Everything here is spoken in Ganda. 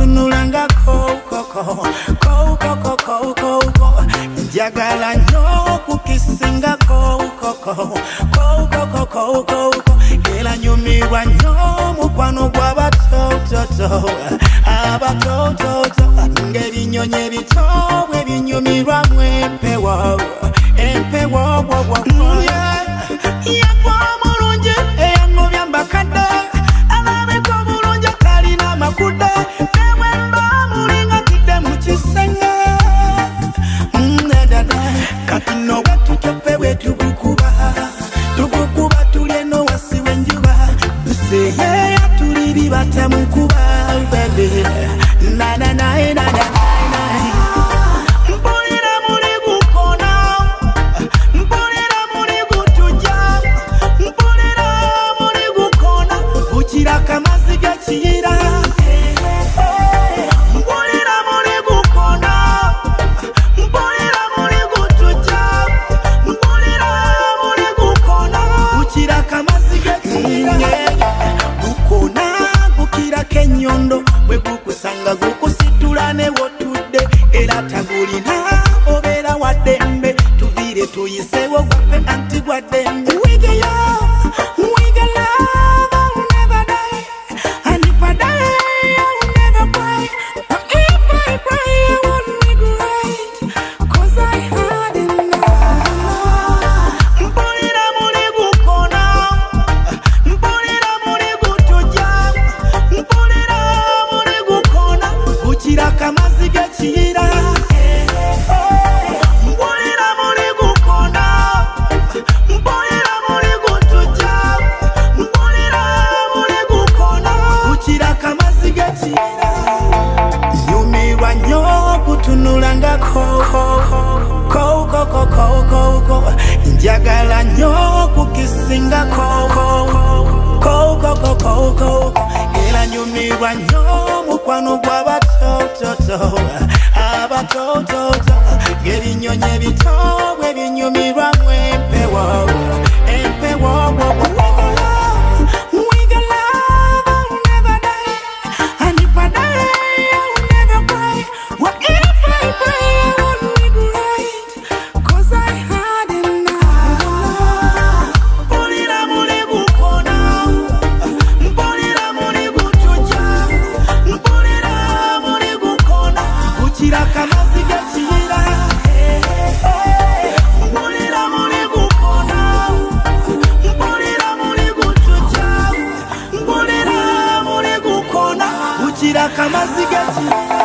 kutunulanga koko njagala nnyo kukisinga koko era nyumirwa nnyo mukwano gw'abatototo abatototo ng'ebinyonyi ebito bwe binyumirwamu empewo yagwa omulungi eyangobya mbakadde alabika obulungi atalina amakude ewemba mulinga tudde mu kisenge kati no bwetutyope bwetugukuba tulye no wasi w'enjuba tuseyeya tuliri batamukuba bebe mpulira muli gukona mpulira muli gutuja mpulira muli gukona bukira kamazi gakiyira mpulira muli gukona mpulira muli gutuja mpulira muli gukona bukira kamazi gakiyira gukona gukira kenyondo bwe gukusanga gukusitula ne wotudde era tagulina obeera waddembe tuvire tuyisewo gwape anti gwaddembe kamazi gakiyira mpulira muli gukona mpulira muli gutuja mpulira muli gukona bukira kamazi gakiyira nyumirwa nnyo kutunulanga koko njagala nnyo kukisinga koko era nyumirwa nnyo mukwano gw'abatototo abatototo ng'ebinyonyi ebito bwe binyumirwamu empewo kamazi gakiyira mpulira muli gukona mpulira muli gutuja mpulira muli gukona bukira kamazi gakiyira